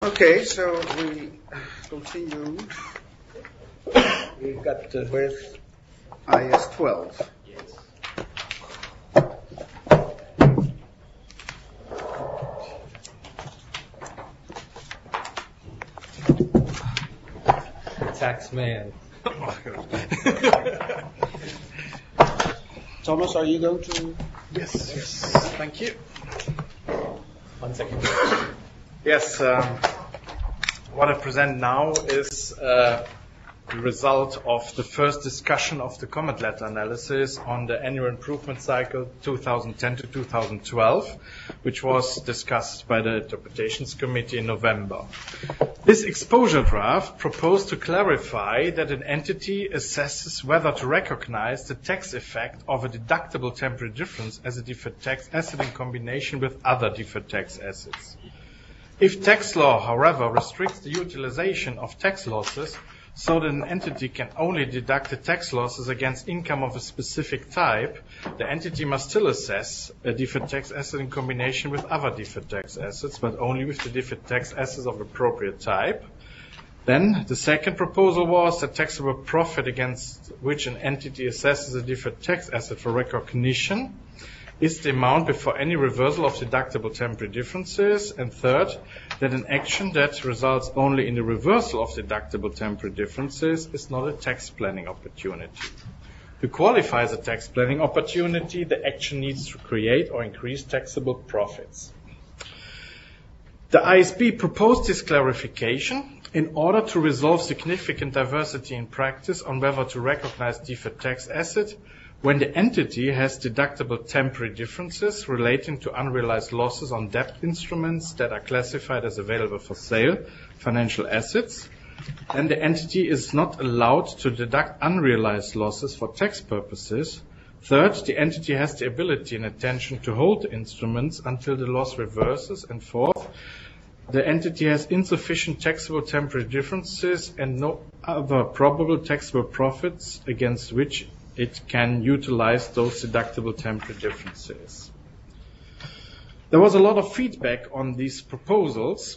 Okay, so we continue We've got with IS 12. Tax man. Thomas, are you going to? Yes, thank you. 1 second. Yes, what I present now is the result of the first discussion of the comment letter analysis on the annual improvement cycle 2010 to 2012, which was discussed by the Interpretations Committee in November. This exposure draft proposed to clarify that an entity assesses whether to recognize the tax effect of a deductible temporary difference as a deferred tax asset in combination with other deferred tax assets. If tax law, however, restricts the utilization of tax losses so that an entity can only deduct the tax losses against income of a specific type, the entity must still assess a deferred tax asset in combination with other deferred tax assets, but only with the deferred tax assets of appropriate type. Then the second proposal was that taxable profit against which an entity assesses a deferred tax asset for recognition is the amount before any reversal of deductible temporary differences. And third, that an action that results only in the reversal of deductible temporary differences is not a tax planning opportunity. To qualify as a tax planning opportunity, the action needs to create or increase taxable profits. The ISB proposed this clarification in order to resolve significant diversity in practice on whether to recognize deferred tax asset when the entity has deductible temporary differences relating to unrealized losses on debt instruments that are classified as available for sale, financial assets, and the entity is not allowed to deduct unrealized losses for tax purposes. Third, the entity has the ability and intention to hold the instruments until the loss reverses. And fourth, the entity has insufficient taxable temporary differences and no other probable taxable profits against which it can utilize those deductible temporary differences. There was a lot of feedback on these proposals,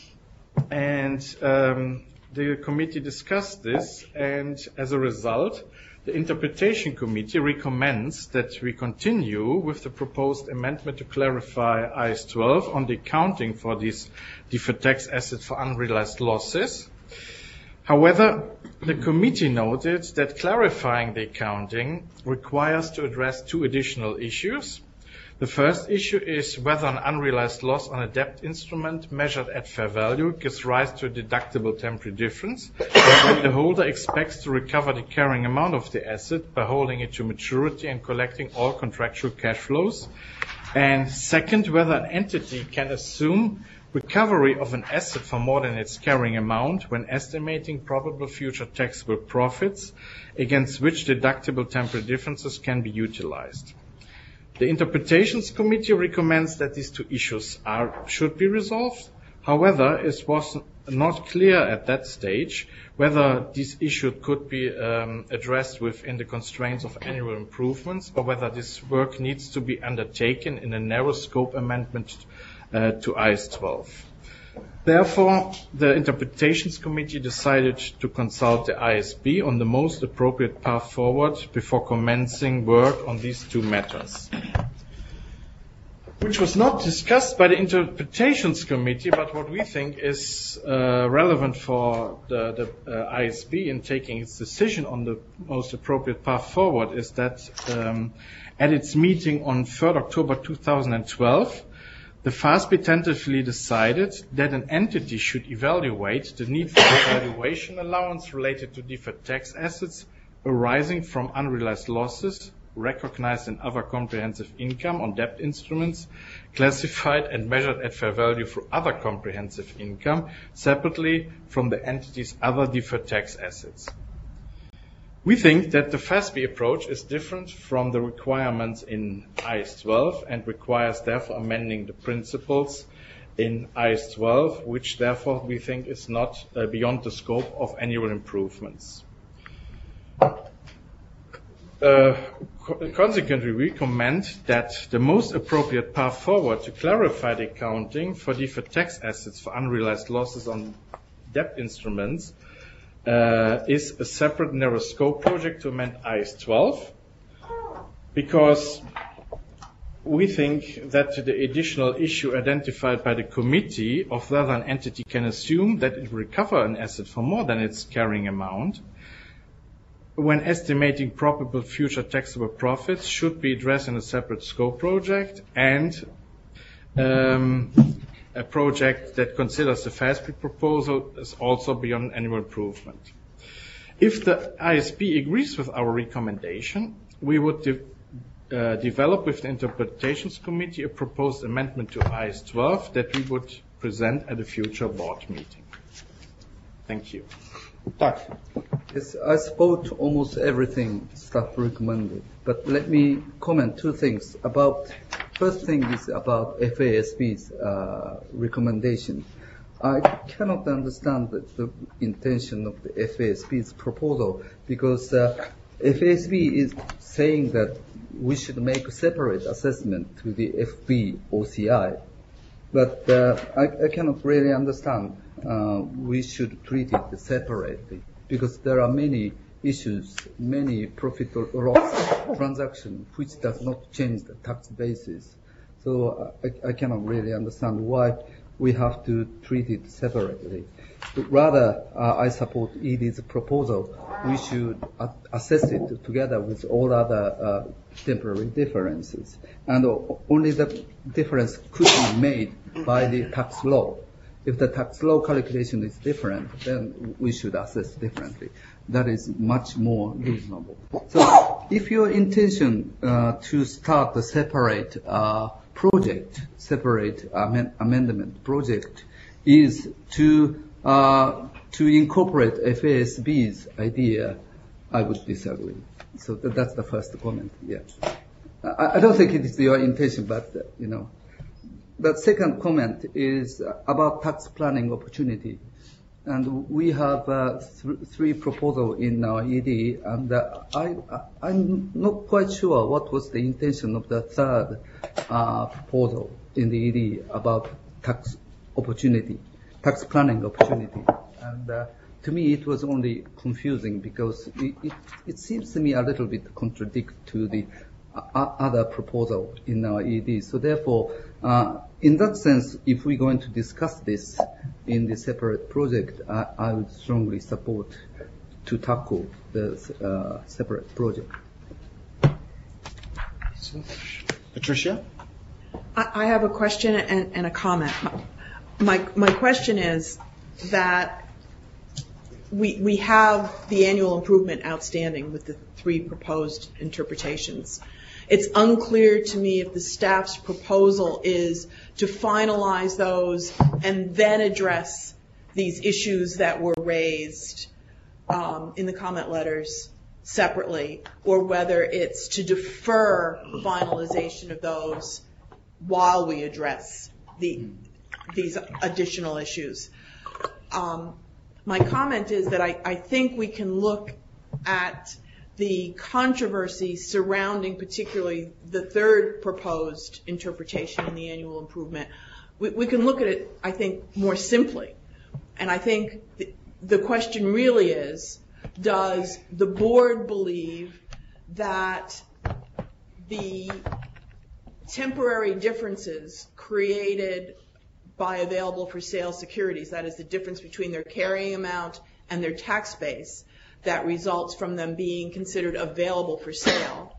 and the committee discussed this, and as a result, the Interpretation Committee recommends that we continue with the proposed amendment to clarify IS 12 on the accounting for these deferred tax assets for unrealized losses. However, the committee noted that clarifying the accounting requires to address two additional issues. The first issue is whether an unrealized loss on a debt instrument measured at fair value gives rise to a deductible temporary difference when the holder expects to recover the carrying amount of the asset by holding it to maturity and collecting all contractual cash flows. And second, whether an entity can assume recovery of an asset for more than its carrying amount when estimating probable future taxable profits against which deductible temporary differences can be utilized. The Interpretations Committee recommends that these two issues should be resolved. However, it was not clear at that stage whether this issue could be addressed within the constraints of annual improvements or whether this work needs to be undertaken in a narrow scope amendment to IS 12. Therefore, the Interpretations Committee decided to consult the ISB on the most appropriate path forward before commencing work on these two matters, which was not discussed by the Interpretations Committee, but what we think is relevant for the ISB in taking its decision on the most appropriate path forward is that at its meeting on 3rd October 2012, the FASB tentatively decided that an entity should evaluate the need for valuation allowance related to deferred tax assets arising from unrealized losses recognized in other comprehensive income on debt instruments classified and measured at fair value for other comprehensive income separately from the entity's other deferred tax assets. We think that the FASB approach is different from the requirements in IS 12 and requires therefore amending the principles in IS 12, which therefore we think is not beyond the scope of annual improvements. consequently recommend that the most appropriate path forward to clarify the accounting for deferred tax assets for unrealized losses on debt instruments is a separate narrow scope project to amend IAS 12, because we think that the additional issue identified by the committee of whether an entity can assume that it will recover an asset for more than its carrying amount when estimating probable future taxable profits should be addressed in a separate scope project, and a project that considers the FASB proposal is also beyond annual improvement. If the ISB agrees with our recommendation, we would develop with the Interpretations Committee a proposed amendment to IAS 12 that we would present at a future board meeting. Thank you. Tak. Yes, I support almost everything staff recommended, but let me comment two things. First thing is about FASB's recommendation. I cannot understand the intention of the FASB's proposal, because FASB is saying that we should make a separate assessment to the FB OCI. But I cannot really understand we should treat it separately, because there are many issues, many profit or loss transactions which does not change the tax basis. So I cannot really understand why we have to treat it separately. But rather, I support ED's proposal. We should assess it together with all other temporary differences. And only the difference could be made by the tax law. If the tax law calculation is different, then we should assess differently. That is much more reasonable. So if your intention to start a separate project, separate amendment project, is to incorporate FASB's idea, I would disagree. So that's the first comment. Yeah, I don't think it is your intention, but you know. The second comment is about tax planning opportunity, and we have three proposals in our ED, and I'm not quite sure what was the intention of the third proposal in the ED about tax planning opportunity. And to me, it was only confusing because it seems to me a little bit contradict to the other proposal in our ED. So therefore, in that sense, if we're going to discuss this in the separate project, I would strongly support to tackle the separate project. Patricia? I have a question and a comment. My question is that we have the annual improvement outstanding with the three proposed interpretations. It's unclear to me if the staff's proposal is to finalize those and then address these issues that were raised in the comment letters separately, or whether it's to defer finalization of those while we address these additional issues. My comment is that I think we can look at the controversy surrounding particularly the third proposed interpretation in the annual improvement. We can look at it, I think, more simply. And I think the question really is, does the board believe that the temporary differences created by available for sale securities, that is the difference between their carrying amount and their tax base, that results from them being considered available for sale,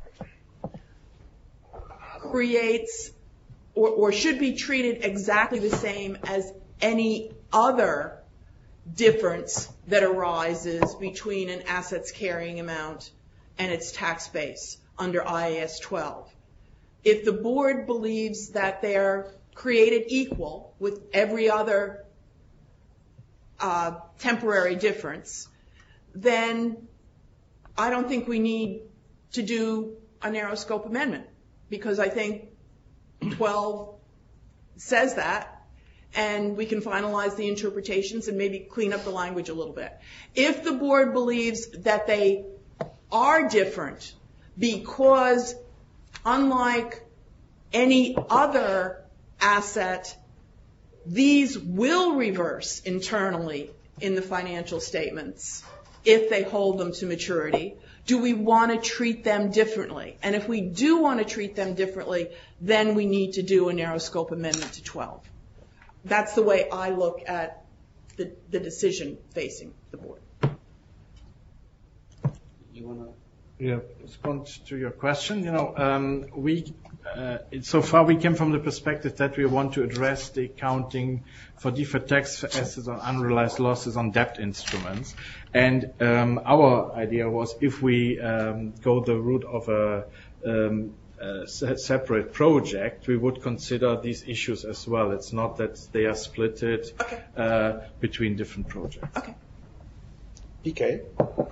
creates or should be treated exactly the same as any other difference that arises between an asset's carrying amount and its tax base under IAS 12. If the board believes that they're created equal with every other temporary difference, then I don't think we need to do a narrow scope amendment, because I think 12 says that, and we can finalize the interpretations and maybe clean up the language a little bit. If the board believes that they are different because unlike any other asset, these will reverse internally in the financial statements if they hold them to maturity. Do we want to treat them differently? And if we do want to treat them differently, then we need to do a narrow scope amendment to 12. That's the way I look at the decision facing the board. You want to? Yeah, respond to your question. So far we came from the perspective that we want to address the accounting for deferred tax assets on unrealized losses on debt instruments. And our idea was if we go the route of a separate project, we would consider these issues as well. It's not that they are splitted between different projects. Okay. PK?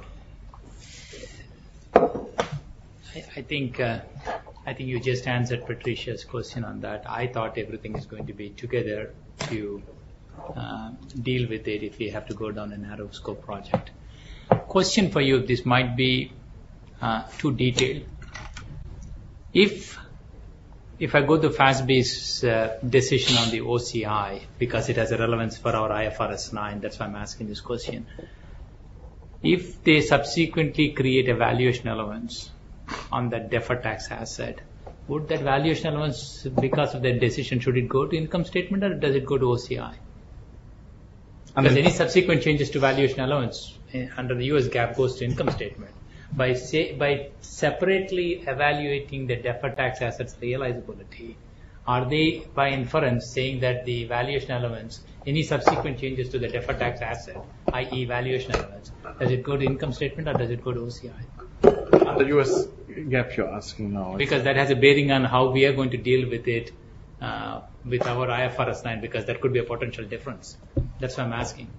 I think you just answered Patricia's question on that. I thought everything is going to be together to deal with it if we have to go down a narrow scope project. Question for you, this might be too detailed. If I go to FASB's decision on the OCI, because it has a relevance for our IFRS 9, that's why I'm asking this question. If they subsequently create a valuation allowance on that deferred tax asset, would that valuation allowance, because of that decision, should it go to income statement or does it go to OCI? Because any subsequent changes to valuation allowance under the US GAAP goes to income statement. By separately evaluating the deferred tax assets realizability, are they by inference saying that the valuation allowance, any subsequent changes to the deferred tax asset, i.e. valuation allowance, does it go to income statement or does it go to OCI? The US GAAP you're asking now. Because that has a bearing on how we are going to deal with it with our IFRS 9, because that could be a potential difference. That's why I'm asking.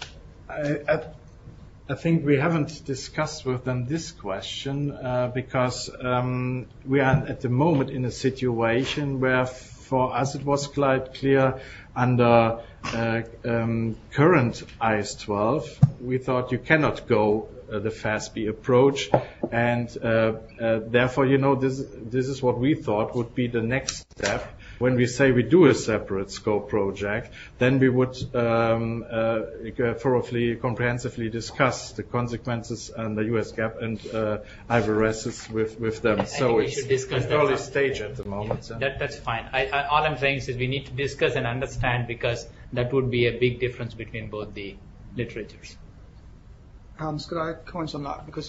I think we haven't discussed with them this question because we are at the moment in a situation where for us it was quite clear under current IAS 12, we thought you cannot go the FASB approach, and therefore, this is what we thought would be the next step. When we say we do a separate scope project, then we would thoroughly, comprehensively discuss the consequences and the US GAAP and IFRS with them. I think we should discuss that. Early stage at the moment. That's fine. All I'm saying is we need to discuss and understand, because that would be a big difference between both the literatures. Hans, could I comment on that? Because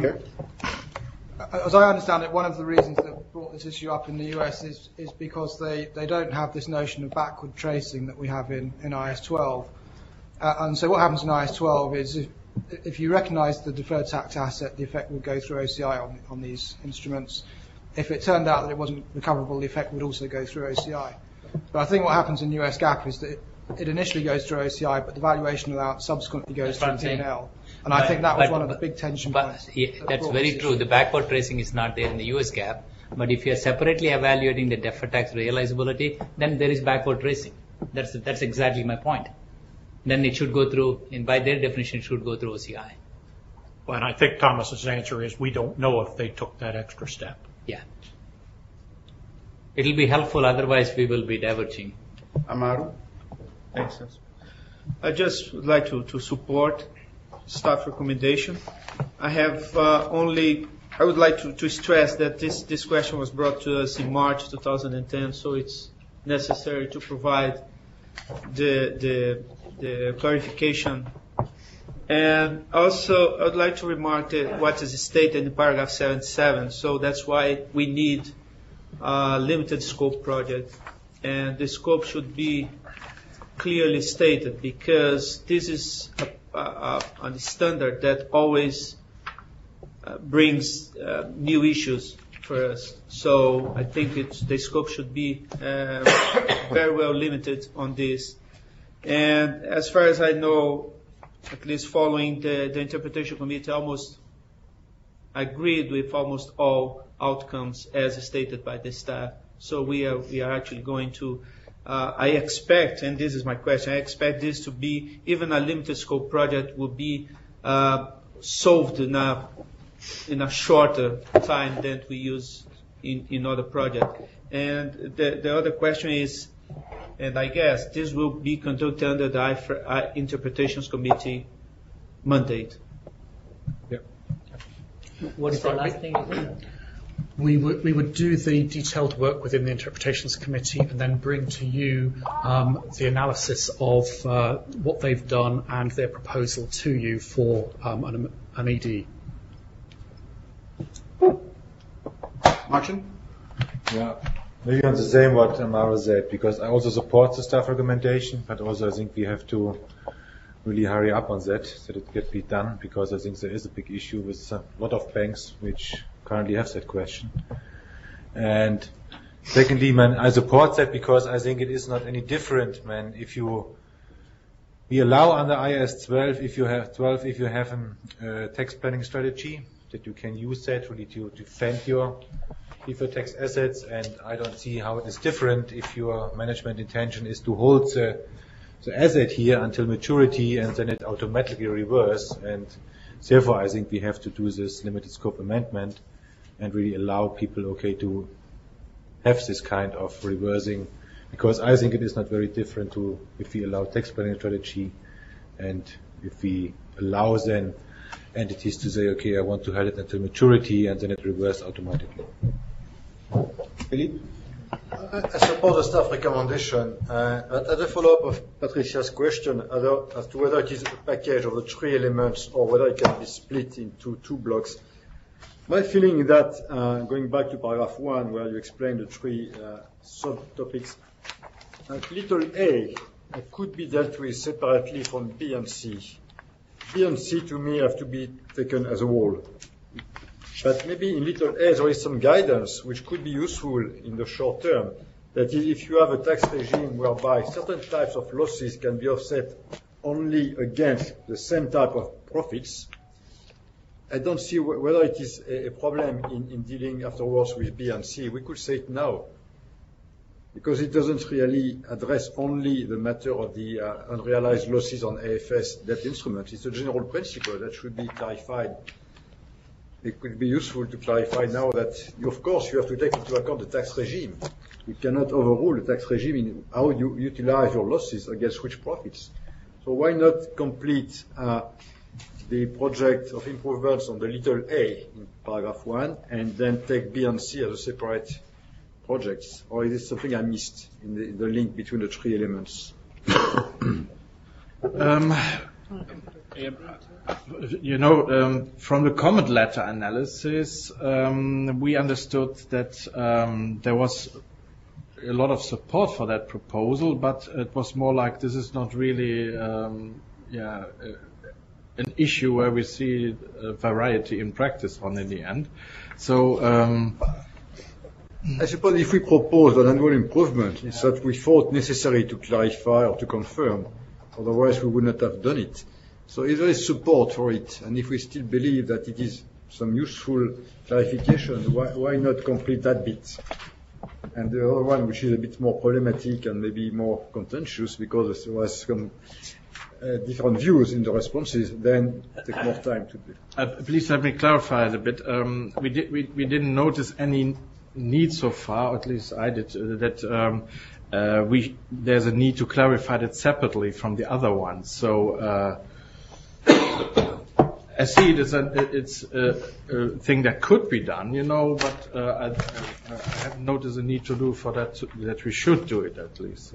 as I understand it, one of the reasons that brought this issue up in the US is because they don't have this notion of backward tracing that we have in IAS 12. And so what happens in IAS 12 is if you recognize the deferred tax asset, the effect would go through OCI on these instruments. If it turned out that it wasn't recoverable, the effect would also go through OCI. But I think what happens in US GAAP is that it initially goes through OCI, but the valuation allowance subsequently goes through P&L. And I think that was one of the big tension points. That's very true. The backward tracing is not there in the US GAAP. But if you are separately evaluating the deferred tax realizability, then there is backward tracing. That's exactly my point. Then it should go through, and by their definition, it should go through OCI. Well, and I think Thomas's answer is we don't know if they took that extra step. Yeah. It'll be helpful, otherwise we will be diverging. Amaru? Thanks. I just would like to support staff recommendation. I would like to stress that this question was brought to us in March 2010, so it's necessary to provide the clarification. And also, I would like to remark that what is stated in paragraph 77, so that's why we need a limited scope project. And the scope should be clearly stated, because this is a standard that always brings new issues for us. So I think the scope should be very well limited on this. And as far as I know, at least following the interpretation committee, almost agreed with almost all outcomes as stated by the staff. So we are actually going to, I expect, and this is my question, I expect this to be, even a limited scope project will be solved in a in a shorter time than we use in other projects. And the other question is, and I guess this will be conducted under the Interpretations Committee mandate. What is the last thing you said? We would do the detailed work within the Interpretations Committee and then bring to you the analysis of what they've done and their proposal to you for an ED. Martin? Yeah, maybe on the same what Amaro said, because I also support the staff recommendation, but also I think we have to really hurry up on that it can be done, because I think there is a big issue with a lot of banks which currently have that question. And secondly, man, I support that because I think it is not any different, man, if we allow under IAS 12 if you have a tax planning strategy, that you can use that really to defend your deferred tax assets, and I don't see how it is different if your management intention is to hold the asset here until maturity and then it automatically reverse. And therefore I think we have to do this limited scope amendment and really allow people to have this kind of reversing, because I think it is not very different to if we allow tax planning strategy and if we allow then entities to say, okay, I want to hold it until maturity and then it reverses automatically. Philippe? I support the staff recommendation, but as a follow-up of Patricia's question as to whether it is a package of the three elements or whether it can be split into two blocks, my feeling is that, going back to paragraph 1 where you explain the three subtopics, little a could be dealt with separately from B and C. B and C to me have to be taken as a whole. But maybe in little a there is some guidance which could be useful in the short term. That is, if you have a tax regime whereby certain types of losses can be offset only against the same type of profits, I don't see whether it is a problem in dealing afterwards with B and C. We could say it now, because it doesn't really address only the matter of the unrealized losses on AFS debt instruments. It's a general principle that should be clarified. It could be useful to clarify now that, of course, you have to take into account the tax regime. You cannot overrule the tax regime in how you utilize your losses against which profits. So why not complete the project of improvements on the little a in paragraph 1 and then take B and C as a separate projects? Or is it something I missed in the link between the three elements? From the comment letter analysis, we understood that there was a lot of support for that proposal, but it was more like this is not really an issue where we see a variety in practice on in the end. So I suppose if we propose an annual improvement, it's that we thought necessary to clarify or to confirm. Otherwise, we would not have done it. So if there is support for it, and if we still believe that it is some useful clarification, why not complete that bit? And the other one, which is a bit more problematic and maybe more contentious because there was some different views in the responses, then take more time to do. Please let me clarify it a bit. We didn't notice any need so far, at least I did, that there's a need to clarify that separately from the other ones. So I see it's a thing that could be done, but I haven't noticed a need to do for that we should do it at least.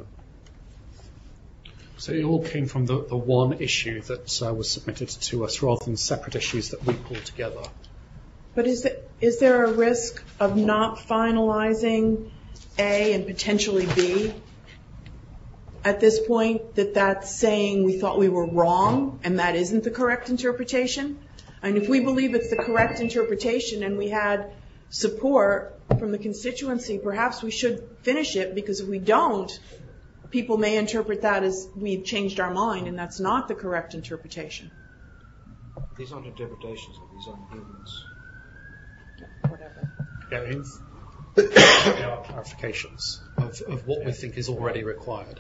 So it all came from the one issue that was submitted to us rather than separate issues that we pulled together. But is there a risk of not finalizing A and potentially B at this point, that's saying we thought we were wrong and that isn't the correct interpretation? And if we believe it's the correct interpretation and we had support from the constituency, perhaps we should finish it, because if we don't, people may interpret that as we've changed our mind and that's not the correct interpretation. These aren't interpretations, these are improvements. Whatever. Yeah, they are clarifications of what we think is already required.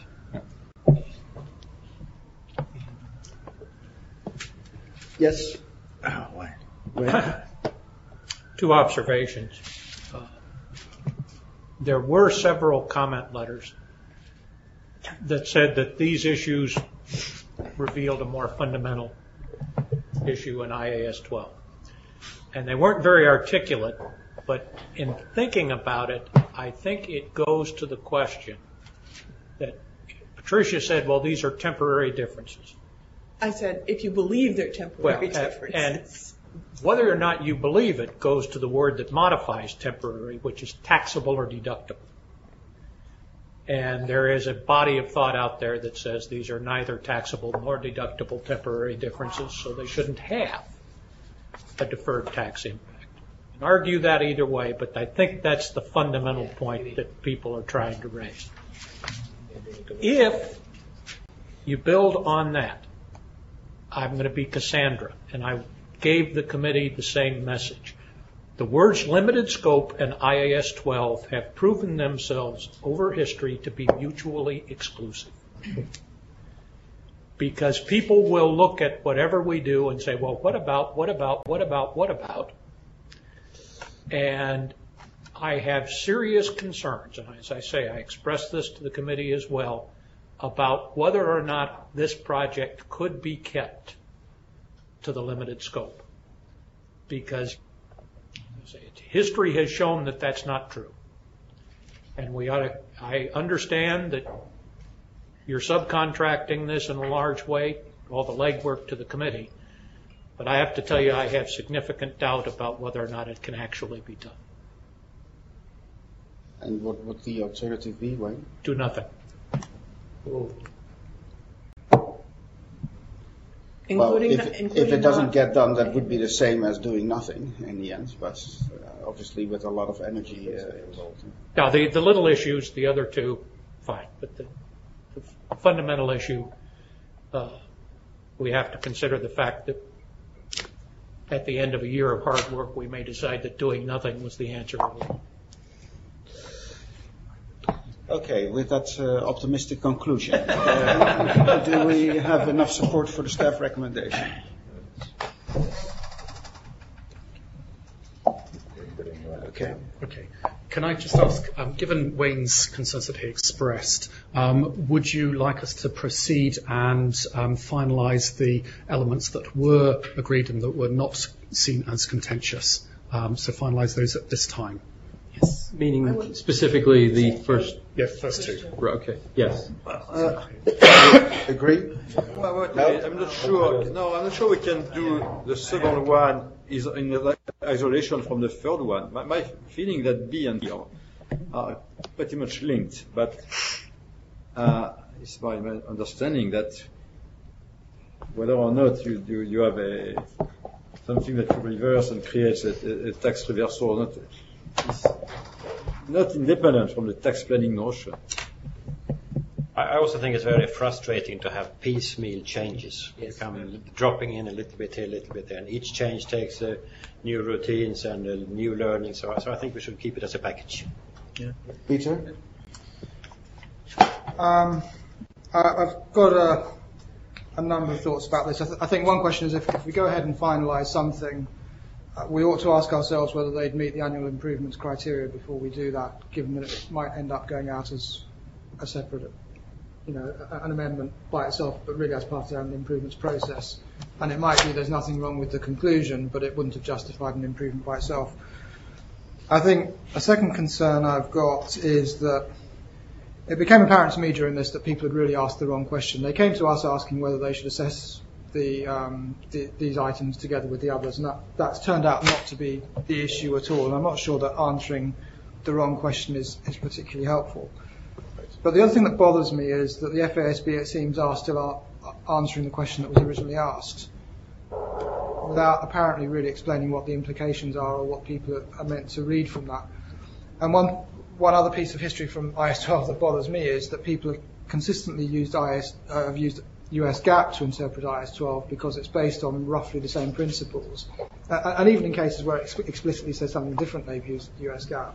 Yes. Two observations. There were several comment letters that said that these issues revealed a more fundamental issue in IAS 12. And they weren't very articulate, but in thinking about it, I think it goes to the question that Patricia said, well, these are temporary differences. I said, if you believe they're temporary differences. And whether or not you believe it goes to the word that modifies temporary, which is taxable or deductible. And there is a body of thought out there that says these are neither taxable nor deductible temporary differences, so they shouldn't have a deferred tax impact. And argue that either way, but I think that's the fundamental point that people are trying to raise. If you build on that, I'm going to be Cassandra, and I gave the committee the same message. The words limited scope and IAS 12 have proven themselves over history to be mutually exclusive. Because people will look at whatever we do and say, well, what about? And I have serious concerns, and as I say, I expressed this to the committee as well, about whether or not this project could be kept to the limited scope. Because history has shown that that's not true. And I understand that you're subcontracting this in a large way, all the legwork to the committee, but I have to tell you I have significant doubt about whether or not it can actually be done. And what would the alternative be, Wayne? Do nothing. If it doesn't get done, that would be the same as doing nothing in the end, but obviously with a lot of energy involved. Now, the little issues, the other two, fine, but the fundamental issue, we have to consider the fact that at the end of a year of hard work, we may decide that doing nothing was the answer. Okay, with that optimistic conclusion, do we have enough support for the staff recommendation? Okay. Can I just ask, given Wayne's concerns that he expressed, would you like us to proceed and finalise the elements that were agreed and that were not seen as contentious? So finalise those at this time. Yes. Meaning specifically the first? Yeah, first two. Okay, yes. Agree? Well, I'm not sure. No, I'm not sure we can do the second one is in isolation from the third one. My feeling that B and D are pretty much linked, but it's my understanding that whether or not you have something that you reverse and creates a tax reversal or not, is not independent from the tax planning notion. I also think it's very frustrating to have piecemeal changes. Yes. You come dropping in a little bit here, a little bit there, and each change takes new routines and new learning. So I think we should keep it as a package. Yeah. Peter? I've got a number of thoughts about this. I think one question is if we go ahead and finalise something, we ought to ask ourselves whether they'd meet the annual improvements criteria before we do that, given that it might end up going out as a separate, an amendment by itself, but really as part of the annual improvements process. And it might be there's nothing wrong with the conclusion, but it wouldn't have justified an improvement by itself. I think a second concern I've got is that it became apparent to me during this that people had really asked the wrong question. They came to us asking whether they should assess these items together with the others, and that's turned out not to be the issue at all. And I'm not sure that answering the wrong question is particularly helpful. But the other thing that bothers me is that the FASB, it seems, are still answering the question that was originally asked, without apparently really explaining what the implications are or what people are meant to read from that. And one other piece of history from IS-12 that bothers me is that people have consistently used US GAAP to interpret IS-12 because it's based on roughly the same principles. And even in cases where it explicitly says something different, they've used US GAAP.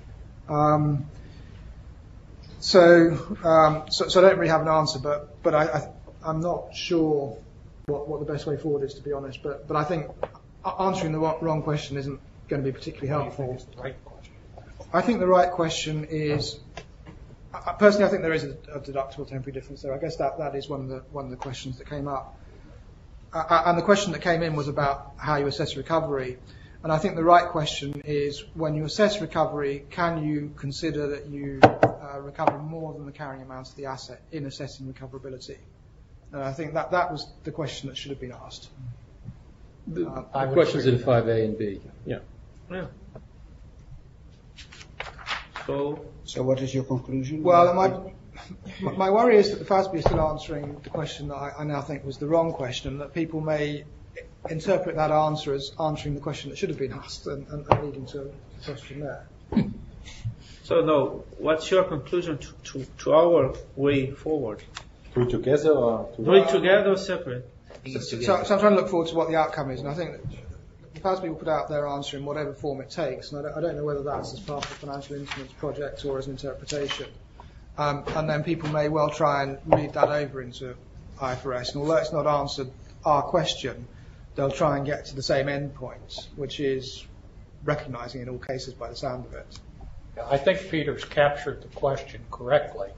So I don't really have an answer, but I'm not sure what the best way forward is, to be honest. But I think answering the wrong question isn't going to be particularly helpful. I think the right question is, personally, I think there is a deductible temporary difference there. I guess that is one of the questions that came up. And the question that came in was about how you assess recovery. And I think the right question is, when you assess recovery, can you consider that you recover more than the carrying amount of the asset in assessing recoverability? And I think that was the question that should have been asked. The questions in 5A and B. Yeah. So what is your conclusion? Well, my worry is that the FASB is still answering the question that I now think was the wrong question, that people may interpret that answer as answering the question that should have been asked and leading to a question there. So now, what's your conclusion to our way forward? Do it together or do it together or separate? So I'm trying to look forward to what the outcome is, and I think that the FASB will put out their answer in whatever form it takes, and I don't know whether that's as part of the financial instruments project or as an interpretation. And then people may well try and read that over into IFRS, and although it's not answered our question, they'll try and get to the same end point, which is recognising in all cases by the sound of it. I think Peter's captured the question correctly.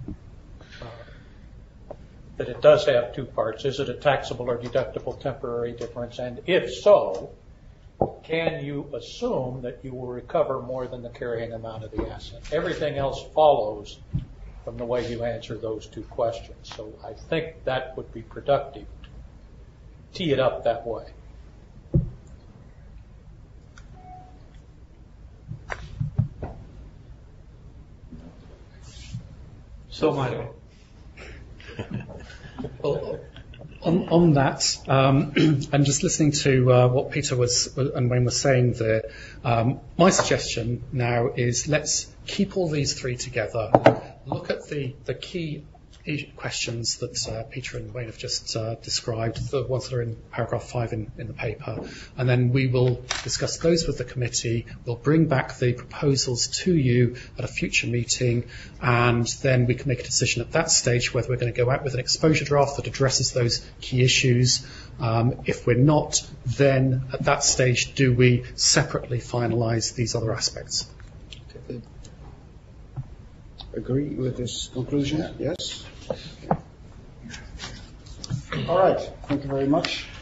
That it does have two parts. Is it a taxable or deductible temporary difference? And if so, can you assume that you will recover more than the carrying amount of the asset? Everything else follows from the way you answer those two questions. So I think that would be productive. Tee it up that way. So, Mario. Well, on that, and just listening to what Peter and Wayne was saying there, my suggestion now is let's keep all these three together, look at the key questions that Peter and Wayne have just described, the ones that are in paragraph 5 in the paper, and then we will discuss those with the committee. We'll bring back the proposals to you at a future meeting, and then we can make a decision at that stage whether we're going to go out with an exposure draft that addresses those key issues. If we're not, then at that stage do we separately finalise these other aspects? Agree with this conclusion? Yes? All right. Thank you very much.